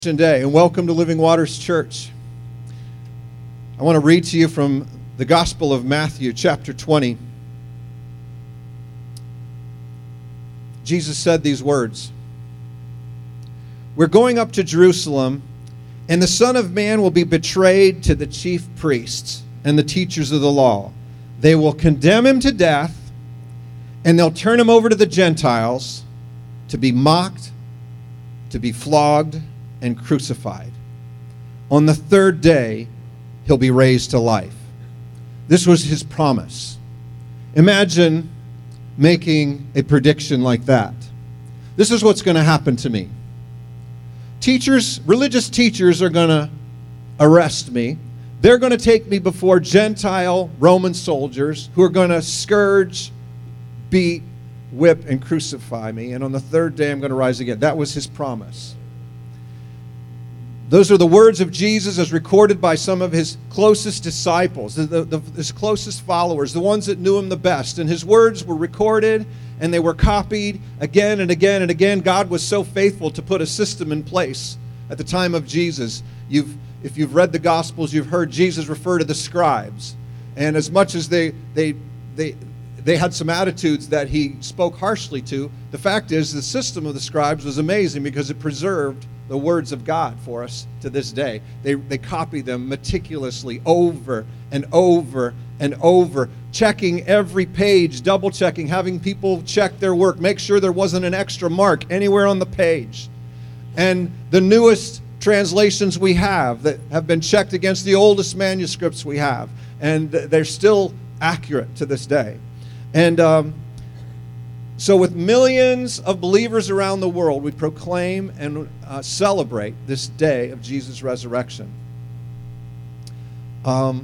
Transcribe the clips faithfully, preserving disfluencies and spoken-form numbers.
Day, and welcome to Living Waters Church. I want to read to you from the Gospel of Matthew, chapter twenty. Jesus said these words, "We're going up to Jerusalem, and the Son of Man will be betrayed to the chief priests and the teachers of the law. They will condemn him to death, and they'll turn him over to the Gentiles to be mocked, to be flogged, and crucified. On the third day, he'll be raised to life." This was his promise. Imagine making a prediction like that. This is what's going to happen to me. Teachers, religious teachers are going to arrest me. They're going to take me before Gentile Roman soldiers who are going to scourge, beat, whip, and crucify me. And on the third day, I'm going to rise again. That was his promise. Those are the words of Jesus as recorded by some of his closest disciples, the, the, his closest followers, the ones that knew him the best. And his words were recorded and they were copied again and again and again. God was so faithful to put a system in place at the time of Jesus. You've, if you've read the Gospels, you've heard Jesus refer to the scribes. And as much as they, they, they, they had some attitudes that he spoke harshly to, the fact is the system of the scribes was amazing because it preserved the words of God for us to this day. They, they copy them meticulously over and over and over, checking every page, double checking, having people check their work, make sure there wasn't an extra mark anywhere on the page. And the newest translations we have that have been checked against the oldest manuscripts we have, and they're still accurate to this day. And um, So with millions of believers around the world, we proclaim and uh, celebrate this day of Jesus' resurrection. Um,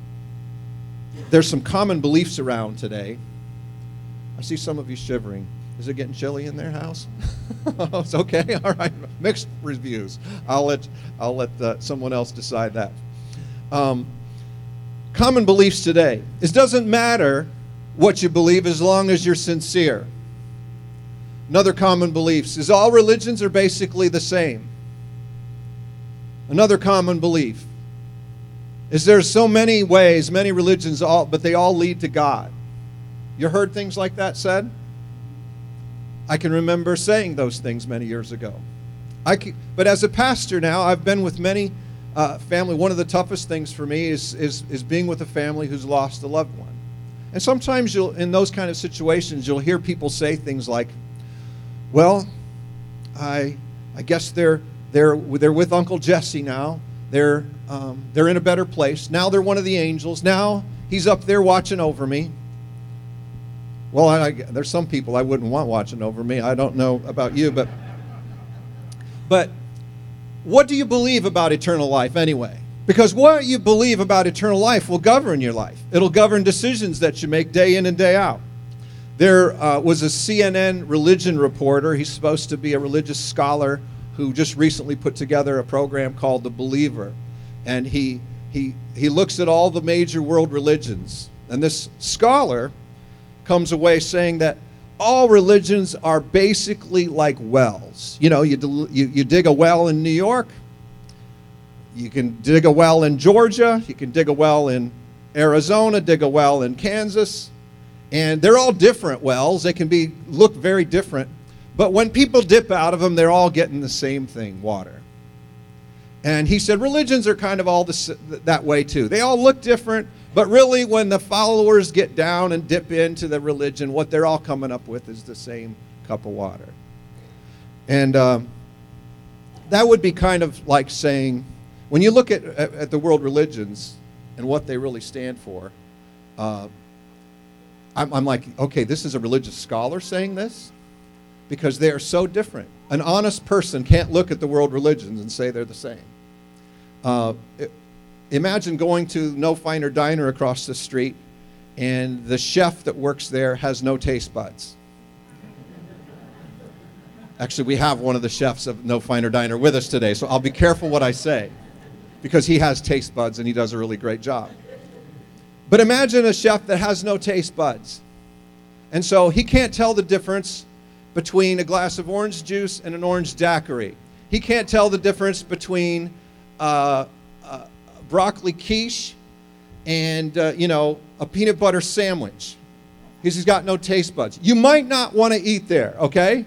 there's some common beliefs around today. I see some of you shivering. Is it getting chilly in their house? It's okay. All right. Mixed reviews. I'll let I'll let uh, someone else decide that. Um, common beliefs today. It doesn't matter what you believe as long as you're sincere. Another common belief is all religions are basically the same. Another common belief is there's so many ways, many religions, all, but they all lead to God. You heard things like that said? I can remember saying those things many years ago. I can, but as a pastor now, I've been with many uh, family. One of the toughest things for me is, is, is being with a family who's lost a loved one. And sometimes you'll, in those kind of situations, you'll hear people say things like, well, I I guess they're they're they're with Uncle Jesse now. They're um, they're in a better place now. They're one of the angels now. He's up there watching over me. Well, I, I, there's some people I wouldn't want watching over me. I don't know about you, but but what do you believe about eternal life anyway? Because what you believe about eternal life will govern your life. It'll govern decisions that you make day in and day out. There uh, was a C N N religion reporter. He's supposed to be a religious scholar who just recently put together a program called The Believer. And he, he, he looks at all the major world religions. And this scholar comes away saying that all religions are basically like wells. You know, you, you, you dig a well in New York. You can dig a well in Georgia. You can dig a well in Arizona, dig a well in Kansas. And they're all different wells. They can be look very different. But when people dip out of them, they're all getting the same thing, water. And he said religions are kind of all this, that way too. They all look different, but really when the followers get down and dip into the religion, what they're all coming up with is the same cup of water. And um, that would be kind of like saying, when you look at, at, at the world religions and what they really stand for, uh, I'm, I'm like, okay, this is a religious scholar saying this? Because they are so different. An honest person can't look at the world religions and say they're the same. Uh, it, imagine going to No Finer Diner across the street and the chef that works there has no taste buds. Actually, we have one of the chefs of No Finer Diner with us today, so I'll be careful what I say because he has taste buds and he does a really great job. But imagine a chef that has no taste buds. And so he can't tell the difference between a glass of orange juice and an orange daiquiri. He can't tell the difference between uh, uh, broccoli quiche and, uh, you know, a peanut butter sandwich. Because he's got no taste buds. You might not want to eat there, okay?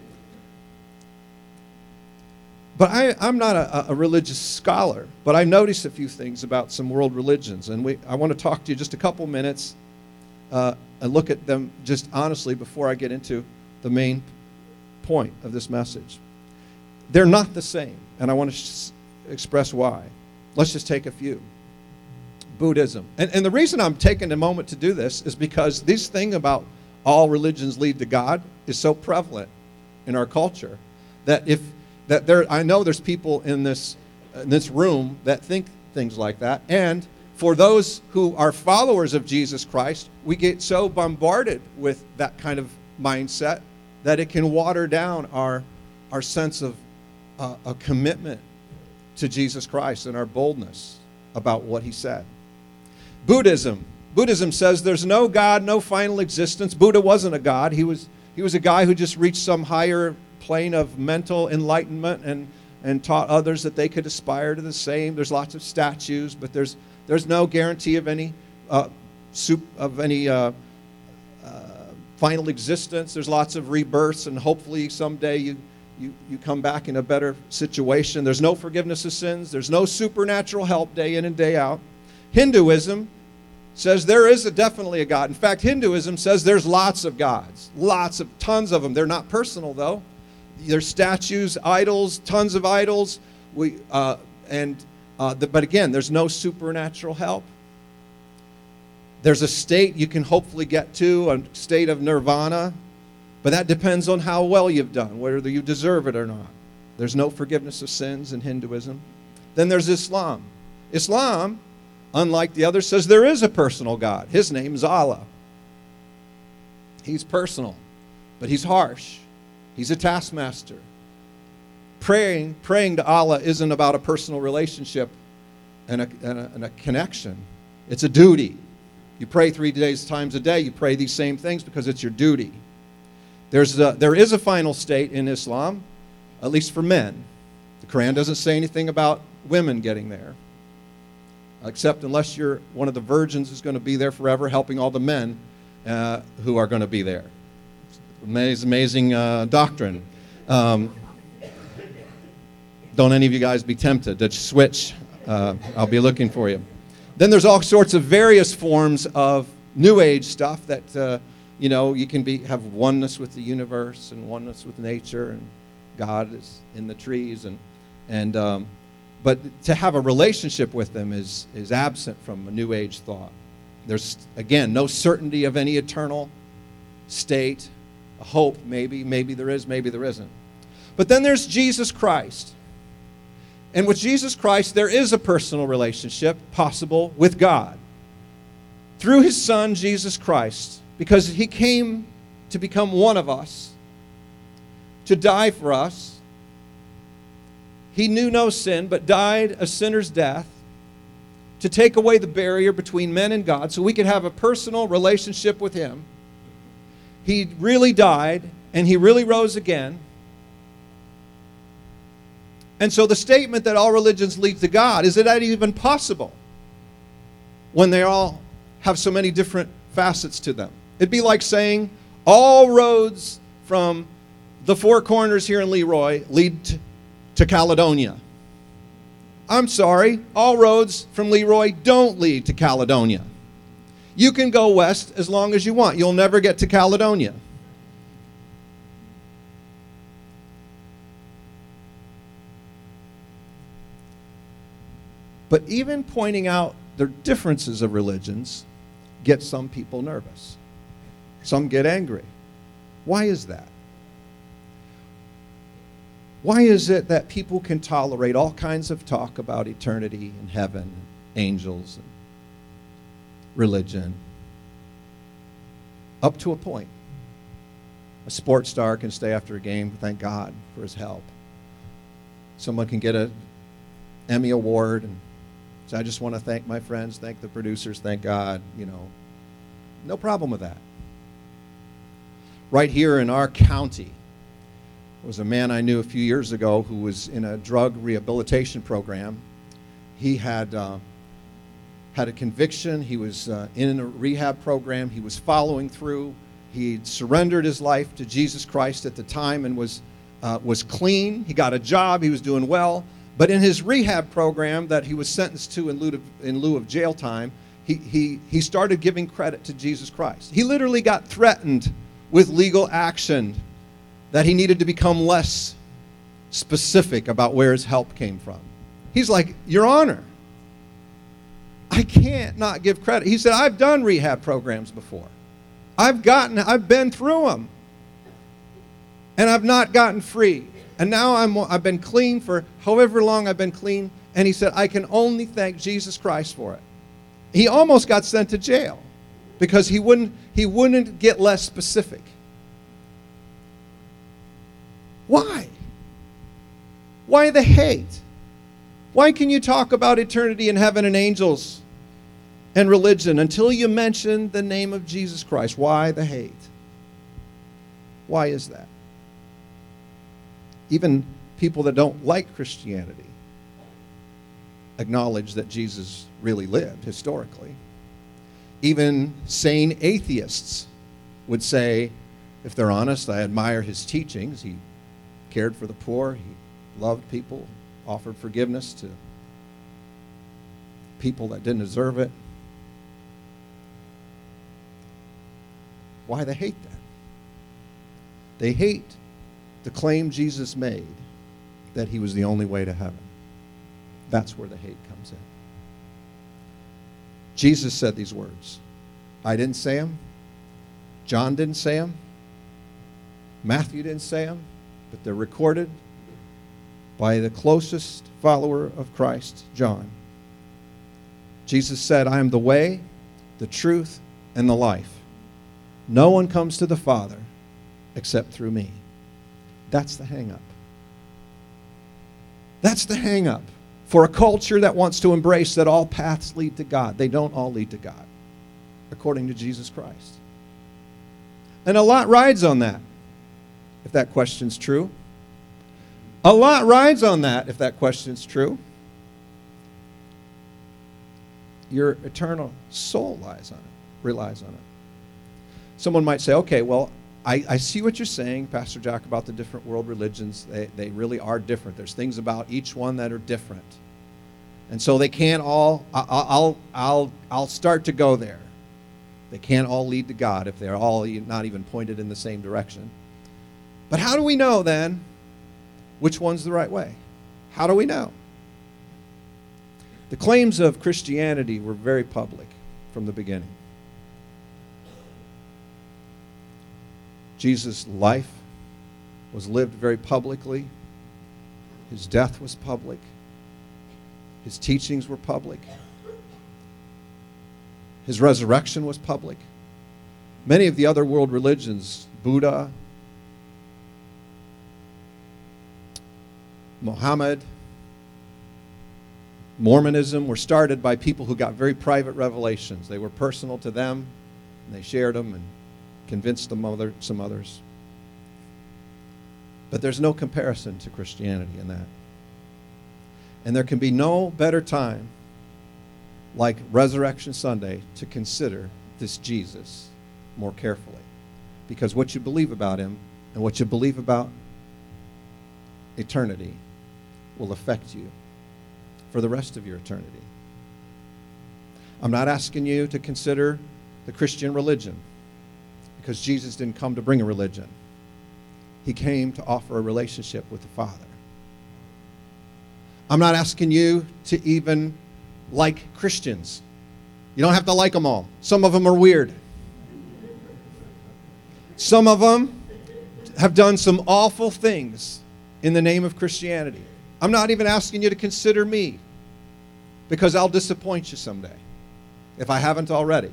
But I, I'm not a, a religious scholar, but I noticed a few things about some world religions, and we, I want to talk to you just a couple minutes uh, and look at them just honestly before I get into the main point of this message. They're not the same, and I want to sh- express why. Let's just take a few. Buddhism. And, and the reason I'm taking a moment to do this is because this thing about all religions lead to God is so prevalent in our culture that if that there, I know there's people in this in this room that think things like that. And for those who are followers of Jesus Christ, we get so bombarded with that kind of mindset that it can water down our our sense of uh, a commitment to Jesus Christ and our boldness about what he said. Buddhism. Buddhism says there's no God, no final existence. Buddha wasn't a god. He was he was a guy who just reached some higher plane of mental enlightenment and, and taught others that they could aspire to the same. There's lots of statues, but there's there's no guarantee of any uh, soup, of any uh, uh, final existence. There's lots of rebirths, and hopefully someday you, you you come back in a better situation. There's no forgiveness of sins. There's no supernatural help day in and day out. Hinduism says there is a, definitely a God. In fact, Hinduism says there's lots of gods, lots of, tons of them. They're not personal, though. There's statues, idols, tons of idols. We uh, and uh, the, but again, there's no supernatural help. There's a state you can hopefully get to, a state of nirvana, but that depends on how well you've done, whether you deserve it or not. There's no forgiveness of sins in Hinduism. Then there's Islam. Islam, unlike the others, says there is a personal God. His name is Allah. He's personal, but he's harsh. He's a taskmaster. Praying, praying to Allah isn't about a personal relationship and a, and a, and a connection. It's a duty. You pray three days times a day. You pray these same things because it's your duty. There's a, there is a final state in Islam, at least for men. The Quran doesn't say anything about women getting there, except unless you're one of the virgins who's going to be there forever helping all the men uh, who are going to be there. Amazing, amazing uh, doctrine. Um, don't any of you guys be tempted to switch. Uh, I'll be looking for you. Then there's all sorts of various forms of New Age stuff that, uh, you know, you can be have oneness with the universe and oneness with nature, and God is in the trees. and and um, But to have a relationship with them is, is absent from a New Age thought. There's, again, no certainty of any eternal state. A hope, maybe, maybe there is, maybe there isn't. But then there's Jesus Christ. And with Jesus Christ, there is a personal relationship possible with God through his Son, Jesus Christ, because he came to become one of us, to die for us. He knew no sin, but died a sinner's death to take away the barrier between men and God so we could have a personal relationship with him. He really died, and he really rose again. And so the statement that all religions lead to God, is it that even possible when they all have so many different facets to them? It'd be like saying all roads from the Four Corners here in Leroy lead to, to Caledonia. I'm sorry, all roads from Leroy don't lead to Caledonia. You can go west as long as you want. You'll never get to Caledonia. But even pointing out the differences of religions gets some people nervous. Some get angry. Why is that? Why is it that people can tolerate all kinds of talk about eternity and heaven, angels, and religion, up to a point? A sports star can stay after a game, thank God for his help. Someone can get an Emmy Award and say, I just want to thank my friends, thank the producers, thank God, you know. No problem with that. Right here in our county, was a man I knew a few years ago who was in a drug rehabilitation program. He had uh, had a conviction. He was uh, in a rehab program. He was following through. He surrendered his life to Jesus Christ at the time and was uh, was clean. He got a job. He was doing well. But in his rehab program that he was sentenced to in lieu of, in lieu of jail time, he, he, he started giving credit to Jesus Christ. He literally got threatened with legal action that he needed to become less specific about where his help came from. He's like, Your Honor, I can't not give credit. He said, I've done rehab programs before. I've gotten, I've been through them. And I've not gotten free. And now I'm, I've been clean for however long I've been clean. And he said, I can only thank Jesus Christ for it. He almost got sent to jail because he wouldn't, he wouldn't get less specific. Why? Why the hate? Why can you talk about eternity and heaven and angels and religion until you mention the name of Jesus Christ? Why the hate? Why is that? Even people that don't like Christianity acknowledge that Jesus really lived historically. Even sane atheists would say, if they're honest, I admire his teachings. He cared for the poor. He loved people, offered forgiveness to people that didn't deserve it. Why they hate that? They hate the claim Jesus made that he was the only way to heaven. That's where the hate comes in. Jesus said these words. I didn't say them. John didn't say them. Matthew didn't say them. But they're recorded by the closest follower of Christ, John. Jesus said, I am the way, the truth, and the life. No one comes to the Father except through me. That's the hang-up. That's the hang-up for a culture that wants to embrace that all paths lead to God. They don't all lead to God, according to Jesus Christ. And a lot rides on that, if that question's true. A lot rides on that, if that question's true. Your eternal soul lies on it, relies on it. Someone might say, okay, well, I, I see what you're saying, Pastor Jack, about the different world religions. They, they really are different. There's things about each one that are different. And so they can't all, I'll, I'll, I'll, I'll start to go there. They can't all lead to God if they're all not even pointed in the same direction. But how do we know then which one's the right way? How do we know? The claims of Christianity were very public from the beginning. Jesus' life was lived very publicly. His death was public. His teachings were public. His resurrection was public. Many of the other world religions, Buddha, Muhammad, Mormonism, were started by people who got very private revelations. They were personal to them, and they shared them and convinced them other, some others. But there's no comparison to Christianity in that. And there can be no better time like Resurrection Sunday to consider this Jesus more carefully. Because what you believe about him and what you believe about eternity will affect you for the rest of your eternity. I'm not asking you to consider the Christian religion, because Jesus didn't come to bring a religion. He came to offer a relationship with the Father. I'm not asking you to even like Christians. You don't have to like them all. Some of them are weird. Some of them have done some awful things in the name of Christianity. I'm not even asking you to consider me, because I'll disappoint you someday if I haven't already.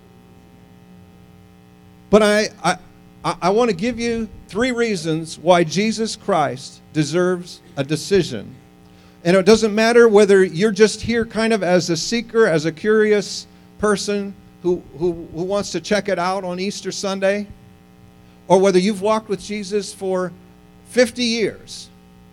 But I, I, I want to give you three reasons why Jesus Christ deserves a decision. And it doesn't matter whether you're just here kind of as a seeker, as a curious person who, who, who wants to check it out on Easter Sunday, or whether you've walked with Jesus for fifty years.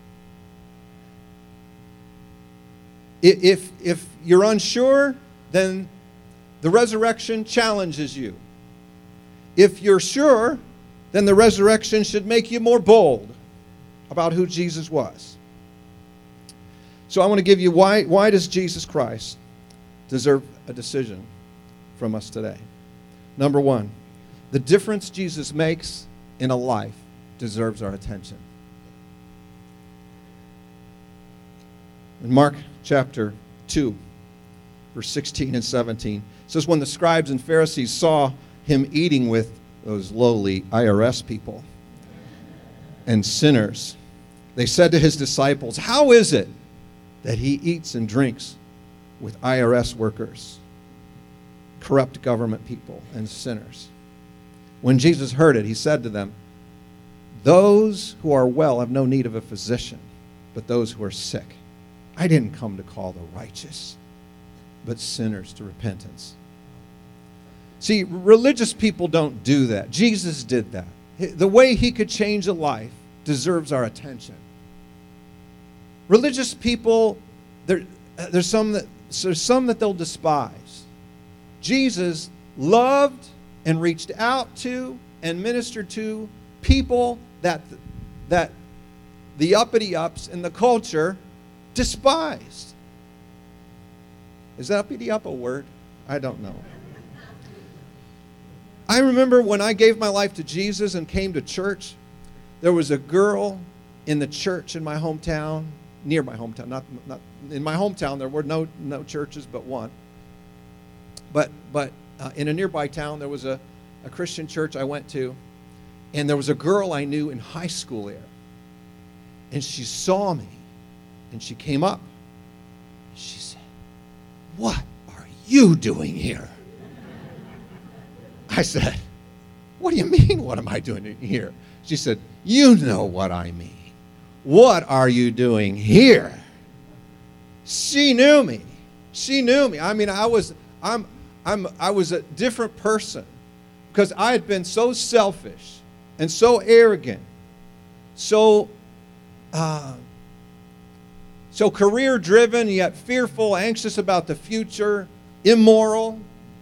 If, if you're unsure, then the resurrection challenges you. If you're sure, then the resurrection should make you more bold about who Jesus was. So I want to give you why, why does Jesus Christ deserve a decision from us today? Number one, the difference Jesus makes in a life deserves our attention. In Mark chapter two, verse sixteen and seventeen, it says, when the scribes and Pharisees saw him eating with those lowly I R S people and sinners, they said to his disciples, how is it that he eats and drinks with I R S workers, corrupt government people, and sinners? When Jesus heard it, he said to them, those who are well have no need of a physician, but those who are sick. I didn't come to call the righteous, but sinners to repentance. See, religious people don't do that. Jesus did that. The way he could change a life deserves our attention. Religious people, there, there's some that there's some that they'll despise. Jesus loved and reached out to and ministered to people that that the uppity ups in the culture despised. Is that uppity up a word? I don't know. I remember when I gave my life to Jesus and came to church, there was a girl in the church in my hometown, near my hometown, not, not in my hometown, there were no, no churches but one. But, but uh, in a nearby town, there was a, a Christian church I went to, and there was a girl I knew in high school there. And she saw me, and she came up. She said, what are you doing here? I said, what do you mean, what am I doing here? She said, you know what I mean. What are you doing here? She knew me. She knew me. I mean, I was, I'm, I'm, I was a different person because I had been so selfish and so arrogant, so, uh, so career-driven, yet fearful, anxious about the future, immoral.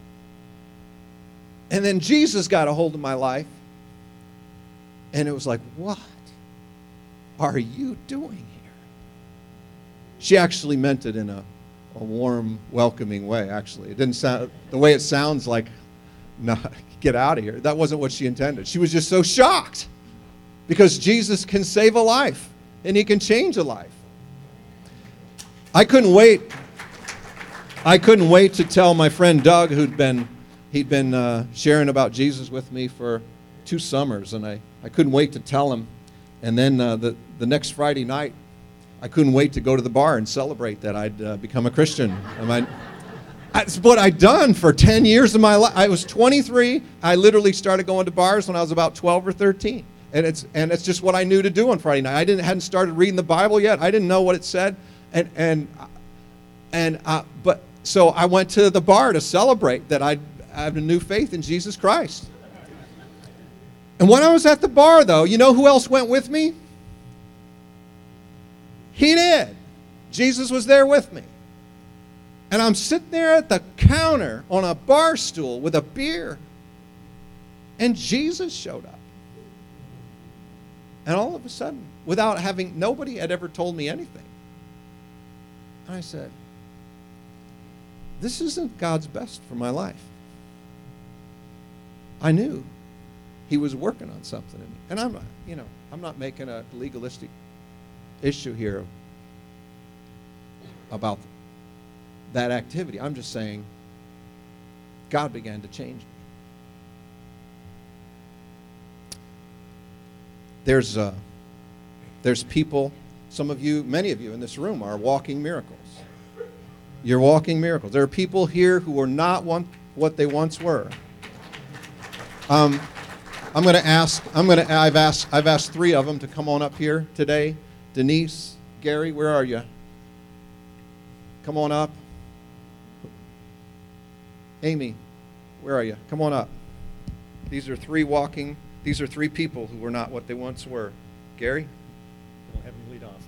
And then Jesus got a hold of my life, and it was like, what are you doing here? She actually meant it in a, a warm, welcoming way, actually. It didn't sound, the way it sounds like, no, get out of here. That wasn't what she intended. She was just so shocked because Jesus can save a life, and he can change a life. I couldn't wait. I couldn't wait to tell my friend Doug, who'd been He'd been uh, sharing about Jesus with me for two summers, and I, I couldn't wait to tell him. And then uh, the, the next Friday night, I couldn't wait to go to the bar and celebrate that I'd uh, become a Christian. And I, that's what I'd done for ten years of my life. I was twenty-three. I literally started going to bars when I was about twelve or thirteen. And it's, and it's just what I knew to do on Friday night. I didn't, hadn't started reading the Bible yet. I didn't know what it said. And, and, and uh, but so I went to the bar to celebrate that I'd I have a new faith in Jesus Christ. And when I was at the bar, though, you know who else went with me? He did. Jesus was there with me. And I'm sitting there at the counter on a bar stool with a beer, and Jesus showed up. And all of a sudden, without having, nobody had ever told me anything. I said, this isn't God's best for my life. I knew he was working on something in me. And I'm not, you know, I'm not making a legalistic issue here about that activity. I'm just saying God began to change me. There's, uh, there's people, some of you, many of you in this room are walking miracles. You're walking miracles. There are people here who are not one, what they once were. Um, I'm going to ask, I'm going to, I've asked, I've asked three of them to come on up here today. Denise, Gary, where are you? Come on up. Amy, where are you? Come on up. These are three walking, these are three people who were not what they once were. Gary? read off.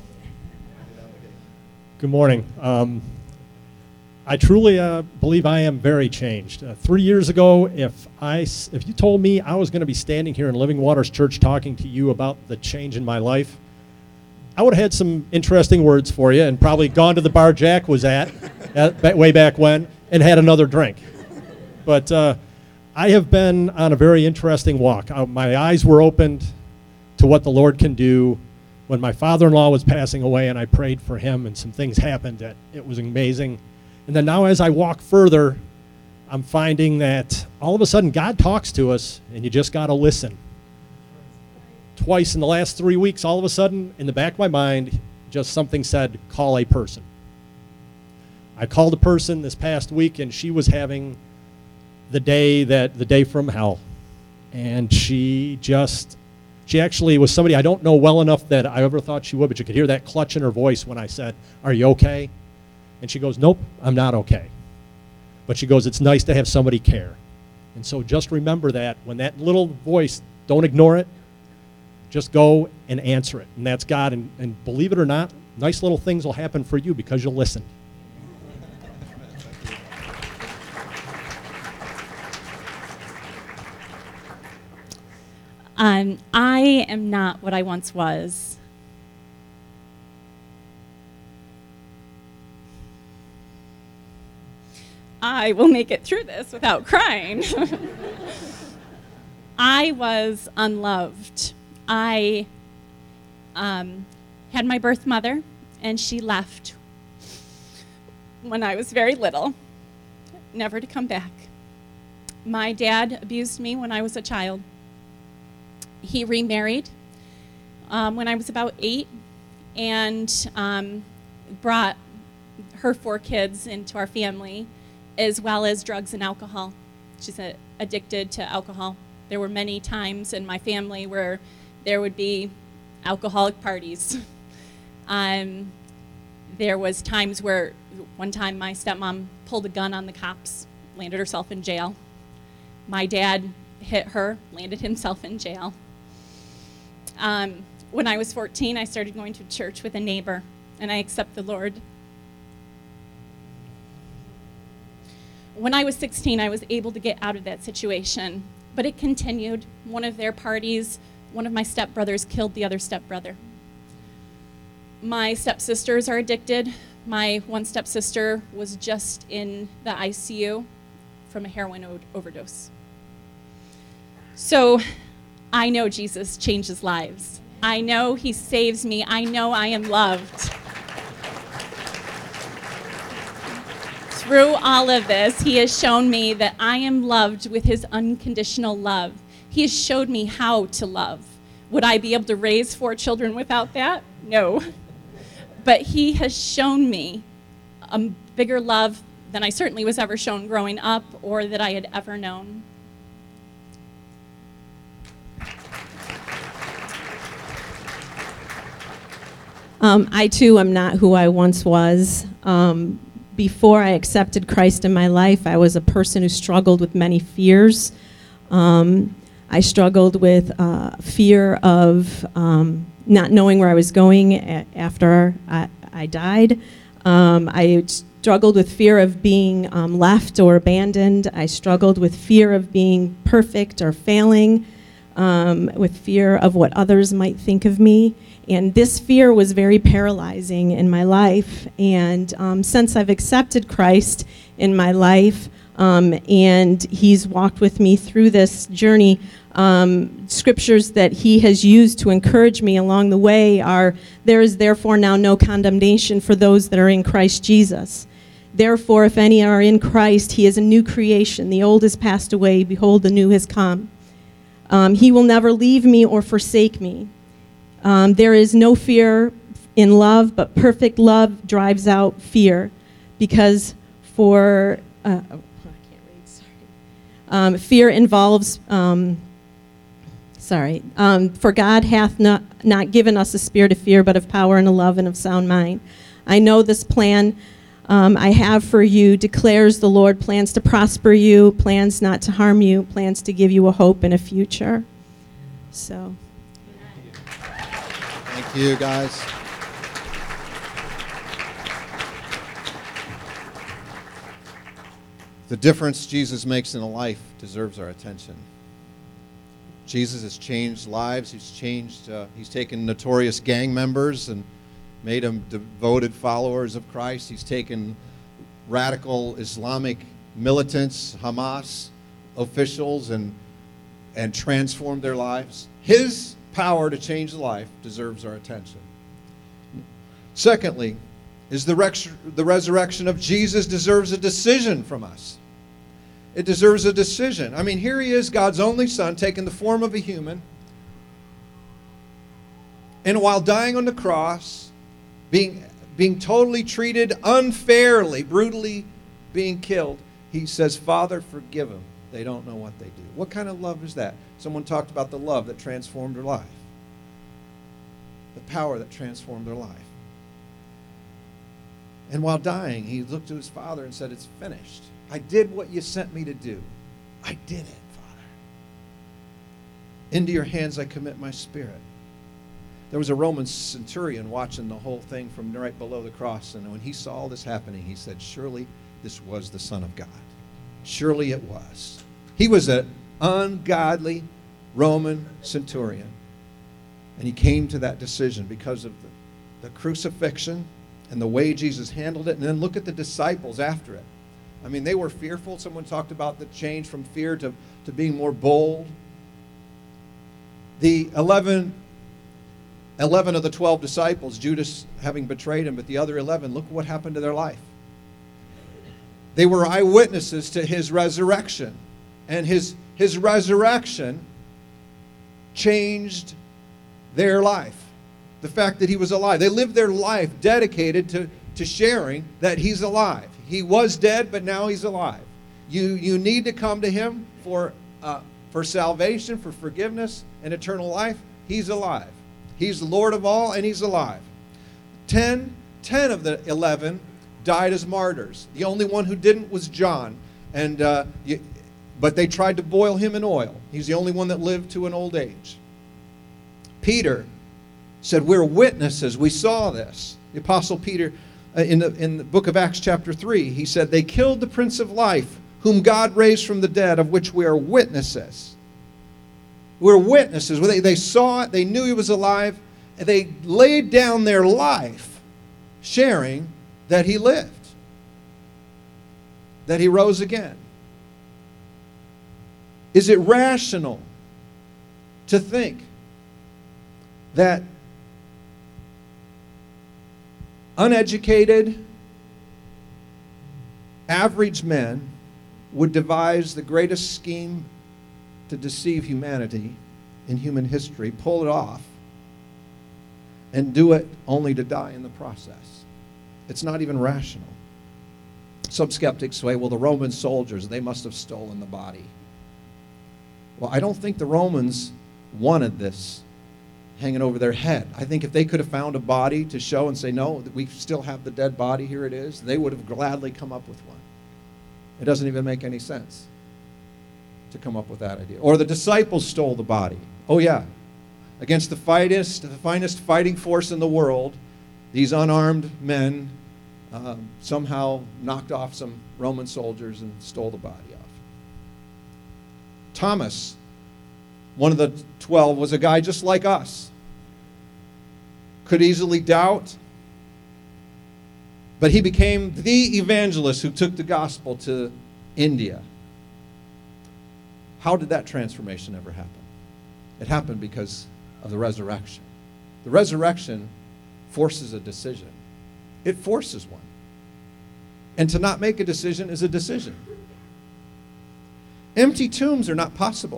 Good morning. Um, I truly uh, believe I am very changed. Uh, three years ago, if I, if you told me I was going to be standing here in Living Waters Church talking to you about the change in my life, I would have had some interesting words for you and probably gone to the bar Jack was at, at way back when and had another drink. But uh, I have been on a very interesting walk. Uh, my eyes were opened to what the Lord can do. When my father-in-law was passing away and I prayed for him and some things happened that it was amazing. And then now as I walk further, I'm finding that all of a sudden God talks to us and you just got to listen. Twice in the last three weeks, all of a sudden, in the back of my mind, just something said, call a person. I called a person this past week and she was having the day that, the day from hell. And she just, she actually was somebody I don't know well enough that I ever thought she would, but you could hear that clutch in her voice when I said, are you okay? And she goes, nope, I'm not okay. But she goes, it's nice to have somebody care. And so just remember that when that little voice, don't ignore it, just go and answer it. And that's God. And, and believe it or not, nice little things will happen for you because you'll listen. Um, I am not what I once was. I will make it through this without crying. I was unloved. I um, had my birth mother, and she left when I was very little, never to come back. My dad abused me when I was a child. He remarried um, when I was about eight and um, brought her four kids into our family, as well as drugs and alcohol. She's uh, addicted to alcohol. There were many times in my family where there would be alcoholic parties. um, there was times where one time my stepmom pulled a gun on the cops, landed herself in jail. My dad hit her, landed himself in jail. Um, when I was fourteen, I started going to church with a neighbor, and I accepted the Lord. When I was sixteen, I was able to get out of that situation, but it continued. One of their parties, one of my stepbrothers killed the other stepbrother. My stepsisters are addicted. My one stepsister was just in the I C U from a heroin o- overdose. So I know Jesus changes lives. I know he saves me. I know I am loved. Through all of this, he has shown me that I am loved with his unconditional love. He has showed me how to love. Would I be able to raise four children without that? No. But he has shown me a bigger love than I certainly was ever shown growing up or that I had ever known. Um, I too am not who I once was. Um, before I accepted Christ in my life, I was a person who struggled with many fears. Um, I struggled with uh, fear of um, not knowing where I was going a- after I, I died. Um, I struggled with fear of being um, left or abandoned. I struggled with fear of being perfect or failing, um, with fear of what others might think of me. And this fear was very paralyzing in my life. And um, since I've accepted Christ in my life, um, and he's walked with me through this journey, um, scriptures that he has used to encourage me along the way are, there is therefore now no condemnation for those that are in Christ Jesus. Therefore, if any are in Christ, he is a new creation. The old has passed away. Behold, the new has come. Um, he will never leave me or forsake me. Um, there is no fear in love, but perfect love drives out fear, because for uh, oh, I can't read. Sorry. Um, fear involves. Um, sorry. Um, for God hath not not given us a spirit of fear, but of power and of love and of sound mind. I know this plan um, I have for you, declares the Lord, plans to prosper you, plans not to harm you, plans to give you a hope and a future. So. Thank you, guys. The difference Jesus makes in a life deserves our attention. Jesus has changed lives. He's changed, uh, he's taken notorious gang members and made them devoted followers of Christ. He's taken radical Islamic militants, Hamas officials, and, and transformed their lives. His power to change life deserves our attention. Secondly, is the, rex- the resurrection of Jesus deserves a decision from us. It deserves a decision. I mean, here he is, God's only son, taking the form of a human. And while dying on the cross, being, being totally treated unfairly, brutally being killed, he says, Father, forgive them. They don't know what they do. What kind of love is that? Someone talked about the love that transformed their life. The power that transformed their life. And while dying, he looked to his Father and said, it's finished. I did what you sent me to do. I did it, Father. Into your hands I commit my spirit. There was a Roman centurion watching the whole thing from right below the cross, and when he saw all this happening, he said, surely this was the Son of God. Surely it was. He was an ungodly Roman centurion, and he came to that decision because of the, the crucifixion and the way Jesus handled it. And then look at the disciples after it. I mean, they were fearful. Someone talked about the change from fear to, to being more bold. The eleven, eleven of the twelve disciples, Judas having betrayed him, but the other eleven, look what happened to their life. They were eyewitnesses to his resurrection. And his, his resurrection changed their life. The fact that he was alive. They lived their life dedicated to, to sharing that he's alive. He was dead, but now he's alive. You, you need to come to him for, uh, for salvation, for forgiveness, and eternal life. He's alive. He's the Lord of all, and he's alive. Ten, ten of the eleven died as martyrs. The only one who didn't was John. And uh, you, but they tried to boil him in oil. He's the only one that lived to an old age. Peter said, we're witnesses. We saw this. The Apostle Peter, uh, in, the, in the book of Acts chapter three, he said, they killed the Prince of Life, whom God raised from the dead, of which we are witnesses. We're witnesses. They, they saw it. They knew he was alive. And they laid down their life sharing that he lived, that he rose again. Is it rational to think that uneducated, average men would devise the greatest scheme to deceive humanity in human history, pull it off, and do it only to die in the process? It's not even rational. Some skeptics say, well, the Roman soldiers, they must have stolen the body. Well, I don't think the Romans wanted this hanging over their head. I think if they could have found a body to show and say, no, we still have the dead body, here it is, they would have gladly come up with one. It doesn't even make any sense to come up with that idea. Or the disciples stole the body. Oh, yeah. Against the finest, the finest fighting force in the world, these unarmed men uh, somehow knocked off some Roman soldiers and stole the body off. Thomas, one of the twelve, was a guy just like us. Could easily doubt. But he became the evangelist who took the gospel to India. How did that transformation ever happen? It happened because of the resurrection. The resurrection forces a decision. It forces one. And to not make a decision is a decision. Empty tombs are not possible.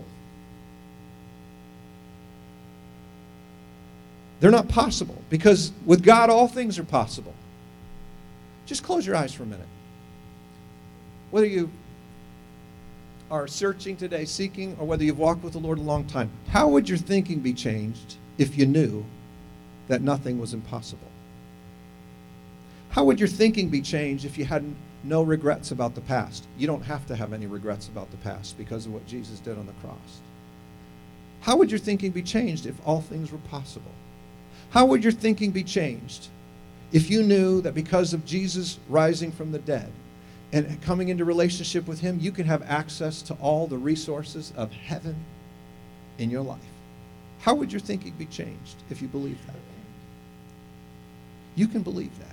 They're not possible because with God all things are possible. Just close your eyes for a minute. Whether you are searching today, seeking, or whether you've walked with the Lord a long time, how would your thinking be changed if you knew that nothing was impossible? How would your thinking be changed if you had no regrets about the past? You don't have to have any regrets about the past because of what Jesus did on the cross. How would your thinking be changed if all things were possible? How would your thinking be changed if you knew that because of Jesus rising from the dead and coming into relationship with him, you can have access to all the resources of heaven in your life? How would your thinking be changed if you believed that? You can believe that.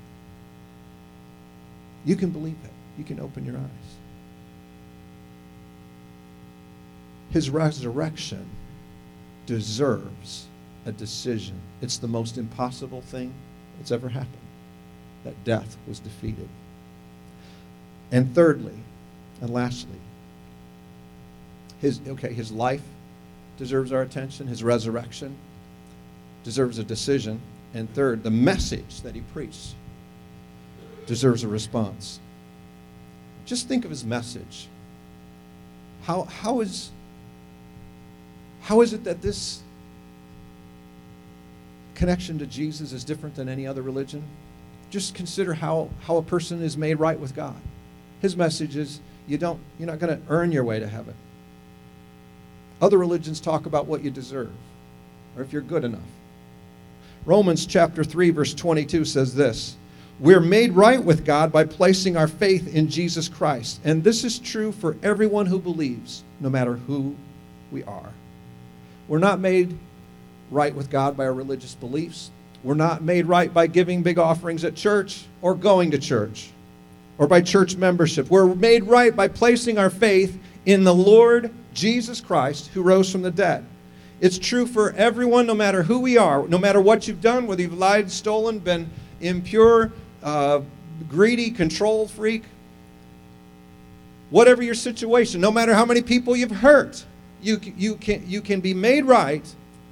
You can believe that. You can open your eyes. His resurrection deserves a decision. It's the most impossible thing that's ever happened, that death was defeated. And thirdly, and lastly, his okay, his life deserves our attention. His resurrection deserves a decision. And third, the message that he preached deserves a response. Just think of his message. How, how, is, how is it that this connection to Jesus is different than any other religion? Just consider how, how a person is made right with God. His message is you don't, you're not going to earn your way to heaven. Other religions talk about what you deserve or if you're good enough. Romans chapter three, verse twenty-two says this: we're made right with God by placing our faith in Jesus Christ. And this is true for everyone who believes, no matter who we are. We're not made right with God by our religious beliefs. We're not made right by giving big offerings at church or going to church or by church membership. We're made right by placing our faith in the Lord Jesus Christ, who rose from the dead. It's true for everyone, no matter who we are, no matter what you've done, whether you've lied, stolen, been impure, uh, greedy, control freak, whatever your situation, no matter how many people you've hurt, you, you, can, you can be made right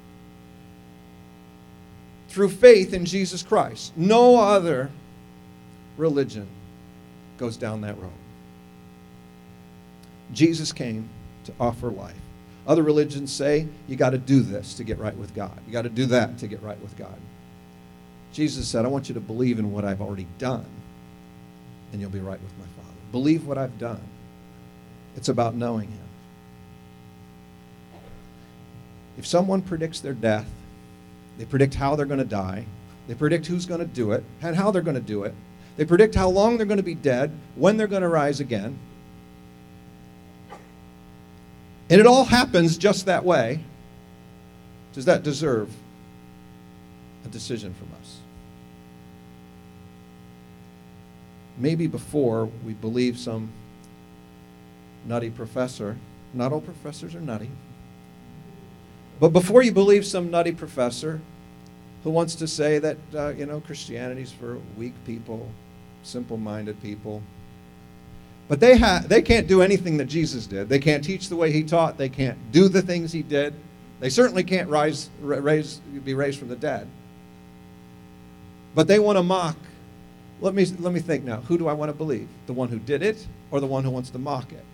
through faith in Jesus Christ. No other religion goes down that road. Jesus came to offer life. Other religions say you got to do this to get right with God. You got to do that to get right with God. Jesus said, I want you to believe in what I've already done, and you'll be right with my Father. Believe what I've done. It's about knowing him. If someone predicts their death, they predict how they're going to die, they predict who's going to do it, and how they're going to do it, they predict how long they're going to be dead, when they're going to rise again, and it all happens just that way, does that deserve a decision from us? Maybe before we believe some nutty professor, not all professors are nutty, but before you believe some nutty professor who wants to say that, uh, you know, Christianity's for weak people, simple-minded people, but they, ha- they can't do anything that Jesus did. They can't teach the way he taught. They can't do the things he did. They certainly can't rise, raise, be raised from the dead. But they want to mock. Let me, let me think now. Who do I want to believe? The one who did it or the one who wants to mock it?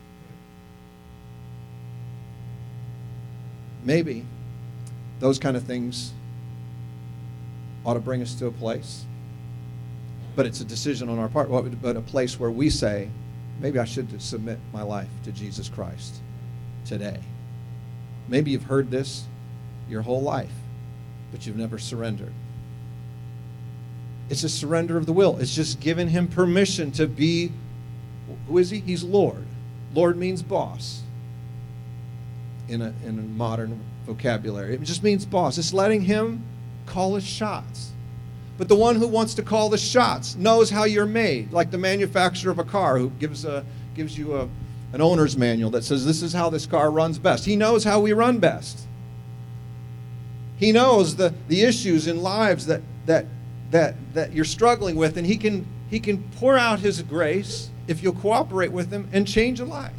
Maybe those kind of things ought to bring us to a place. But it's a decision on our part. But a place where we say, maybe I should submit my life to Jesus Christ today. Maybe you've heard this your whole life, but you've never surrendered. It's a surrender of the will. It's just giving him permission to be, who is he? He's Lord. Lord means boss in a, in a modern vocabulary. It just means boss. It's letting him call his shots. But the one who wants to call the shots knows how you're made, like the manufacturer of a car who gives a gives you a, an owner's manual that says this is how this car runs best. He knows how we run best. He knows the, the issues in lives that that that that you're struggling with, and he can he can pour out his grace if you'll cooperate with him and change a life.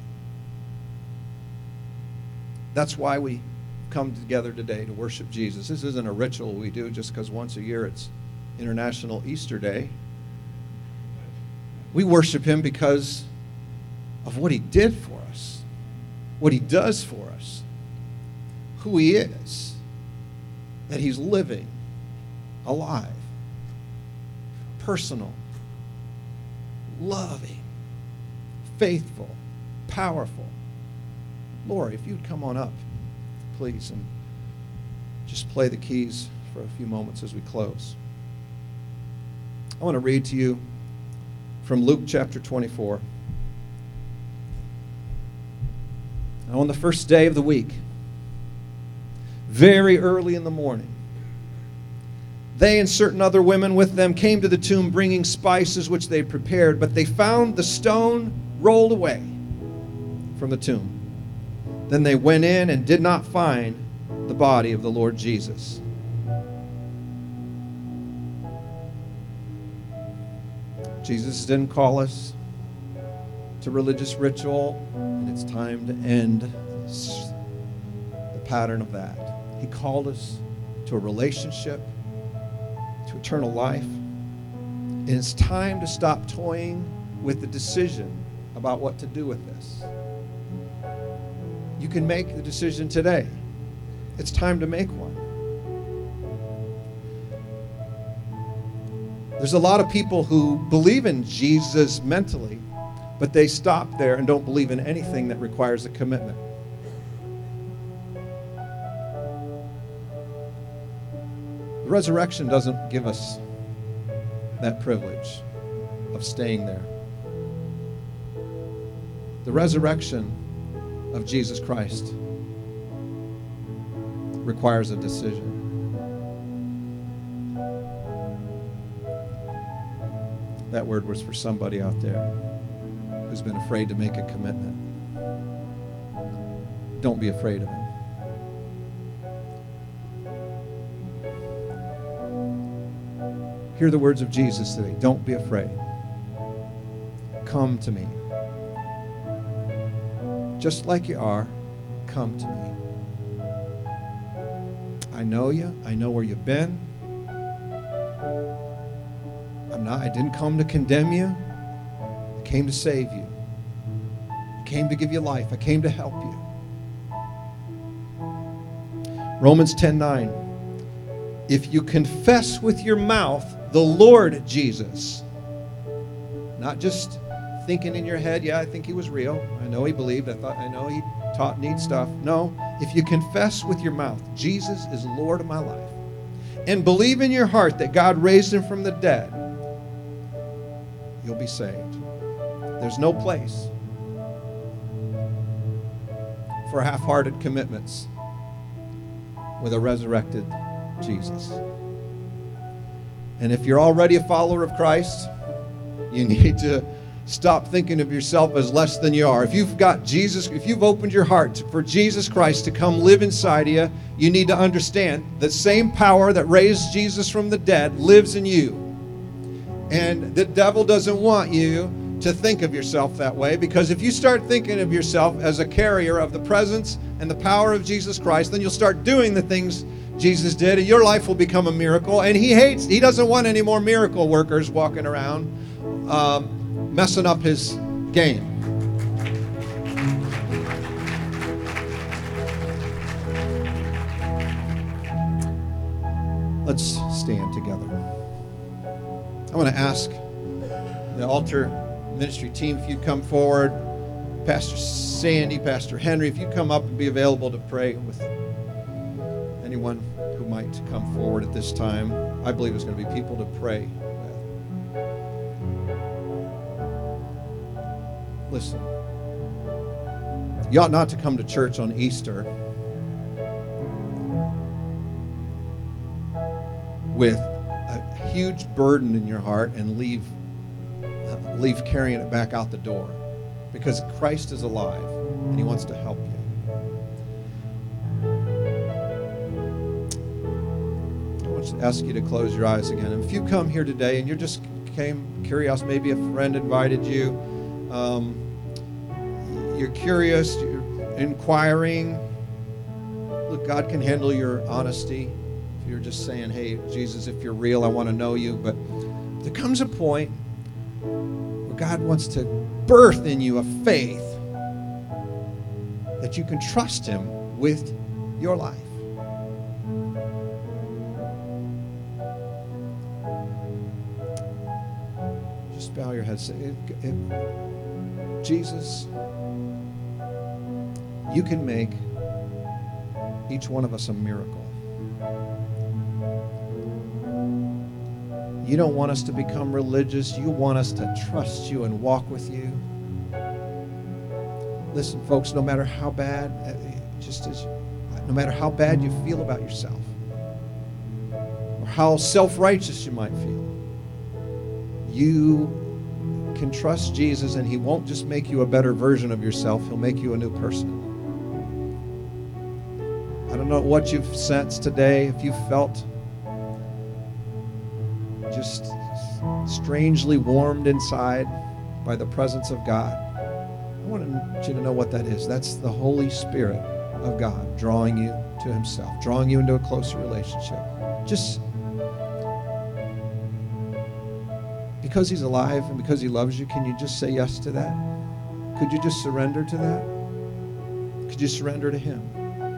That's why we come together today to worship Jesus. This isn't a ritual we do just because once a year it's International Easter Day. We worship him because of what he did for us, what he does for us, who he is, that he's living, alive, personal, loving, faithful, powerful. Lori, if you'd come on up, please, and just play the keys for a few moments as we close. I want to read to you from Luke chapter twenty-four. Now, on the first day of the week, very early in the morning, they and certain other women with them came to the tomb bringing spices which they prepared, but they found the stone rolled away from the tomb. Then they went in and did not find the body of the Lord Jesus. Jesus didn't call us to religious ritual, and it's time to end the pattern of that. He called us to a relationship, to eternal life. And it's time to stop toying with the decision about what to do with this. You can make the decision today. It's time to make one. There's a lot of people who believe in Jesus mentally, but they stop there and don't believe in anything that requires a commitment. The resurrection doesn't give us that privilege of staying there. The resurrection of Jesus Christ requires a decision. That word was for somebody out there who's been afraid to make a commitment. Don't be afraid of him. Hear the words of Jesus today. Don't be afraid. Come to me. Just like you are, come to me. I know you. I know where you've been. I'm not, I didn't come to condemn you. I came to save you. I came to give you life. I came to help you. Romans ten nine. If you confess with your mouth the Lord Jesus, not just thinking in your head, yeah, I think he was real. I know he believed. I thought, I know he taught neat stuff. No, if you confess with your mouth, Jesus is Lord of my life, and believe in your heart that God raised him from the dead, you'll be saved. There's no place for half-hearted commitments with a resurrected Jesus. And if you're already a follower of Christ, you need to stop thinking of yourself as less than you are. If you've got Jesus, if you've opened your heart for Jesus Christ to come live inside of you, you need to understand the same power that raised Jesus from the dead lives in you. And the devil doesn't want you to think of yourself that way, because if you start thinking of yourself as a carrier of the presence and the power of Jesus Christ, then you'll start doing the things Jesus did, and your life will become a miracle. And he hates, he doesn't want any more miracle workers walking around um, messing up his game. Let's stand together. I want to ask the altar ministry team if you'd come forward. Pastor Sandy, Pastor Henry, if you'd come up and be available to pray with anyone who might come forward at this time. I believe there's going to be people to pray with. Listen, you ought not to come to church on Easter with a huge burden in your heart and leave uh, leave carrying it back out the door, because Christ is alive and he wants to help you. I want to ask you to close your eyes again. And if you come here today and you're just came curious, maybe a friend invited you, um, you're curious, you're inquiring, look, God can handle your honesty. You're just saying, hey, Jesus, if you're real, I want to know you. But there comes a point where God wants to birth in you a faith that you can trust him with your life. Just bow your head. Say, it, it, Jesus, you can make each one of us a miracle. You don't want us to become religious. You want us to trust you and walk with you. Listen, folks, no matter how bad, just as, no matter how bad you feel about yourself, or how self-righteous you might feel, you can trust Jesus, and he won't just make you a better version of yourself. He'll make you a new person. I don't know what you've sensed today, if you felt just strangely warmed inside by the presence of God. I want you to know what that is. That's the Holy Spirit of God drawing you to himself, drawing you into a closer relationship. Just because he's alive and because he loves you, can you just say yes to that? Could you just surrender to that? Could you surrender to him?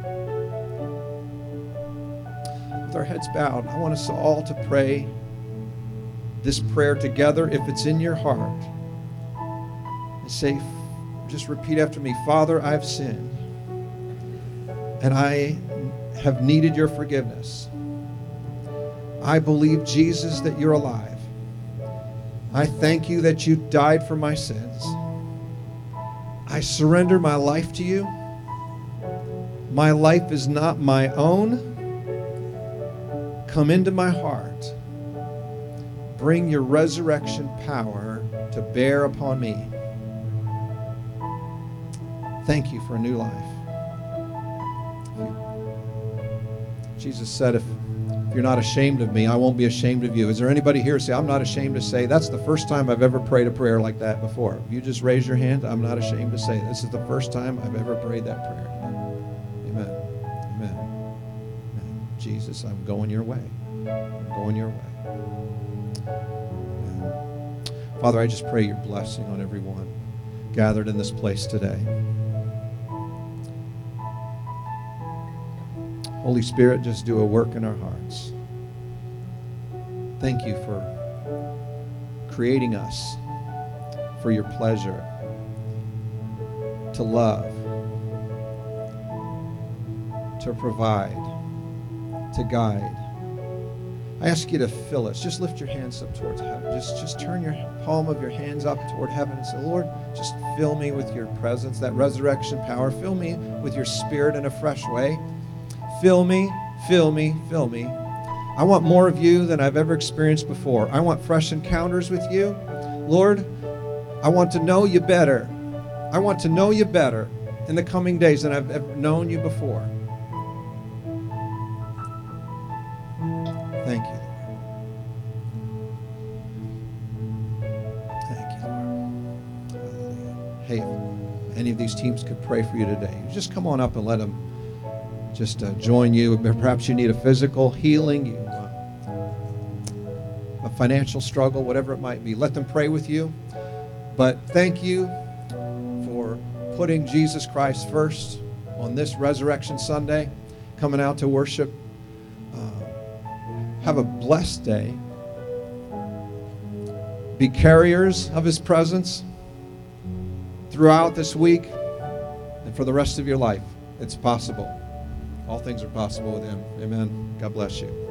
With our heads bowed, I want us all to pray this prayer together. If it's in your heart, and say, just repeat after me. Father, I've sinned, and I have needed your forgiveness. I believe, Jesus, that you're alive. I thank you that you died for my sins. I surrender my life to you. My life is not my own. Come into my heart. Bring your resurrection power to bear upon me. Thank you for a new life. Jesus said, if, if you're not ashamed of me, I won't be ashamed of you. Is there anybody here who say, I'm not ashamed to say? That's the first time I've ever prayed a prayer like that before. If you just raise your hand, I'm not ashamed to say, this is the first time I've ever prayed that prayer. Amen. Amen. Amen. Jesus, I'm going your way. I'm going your way. Amen. Father, I just pray your blessing on everyone gathered in this place today. Holy Spirit, just do a work in our hearts. Thank you for creating us for your pleasure, to love, to provide, to guide. I ask you to fill us. Just lift your hands up towards heaven. Just, just turn your palm of your hands up toward heaven and say, Lord, just fill me with your presence, that resurrection power. Fill me with your spirit in a fresh way. Fill me, fill me, fill me. I want more of you than I've ever experienced before. I want fresh encounters with you. Lord, I want to know you better. I want to know you better in the coming days than I've ever known you before. Thank you, Lord. Thank you, Lord. Hallelujah. Hey, if any of these teams could pray for you today, just come on up and let them just uh, join you. Perhaps you need a physical healing, you, uh, a financial struggle, whatever it might be. Let them pray with you. But thank you for putting Jesus Christ first on this Resurrection Sunday, coming out to worship. Uh, have a blessed day. Be carriers of his presence throughout this week and for the rest of your life. It's possible. All things are possible with him. Amen. God bless you.